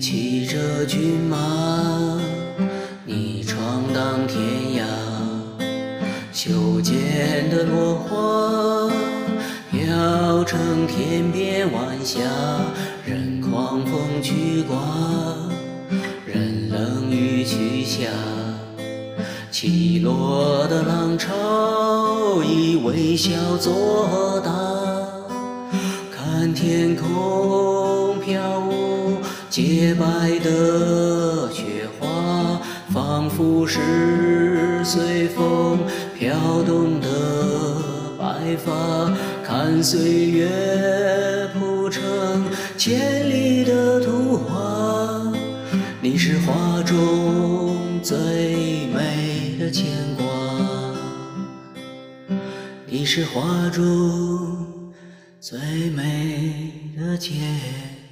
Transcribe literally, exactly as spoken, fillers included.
骑着骏马，你闯荡天涯。袖间的落花飘成天边晚霞，任狂风去刮，任冷雨去下。起落的浪潮以微笑作答，看天空飘舞洁白的雪花，仿佛是随风飘动的白发，看岁月铺成千里的图画。你是画中最美的牵挂，你是画中最美的牵挂。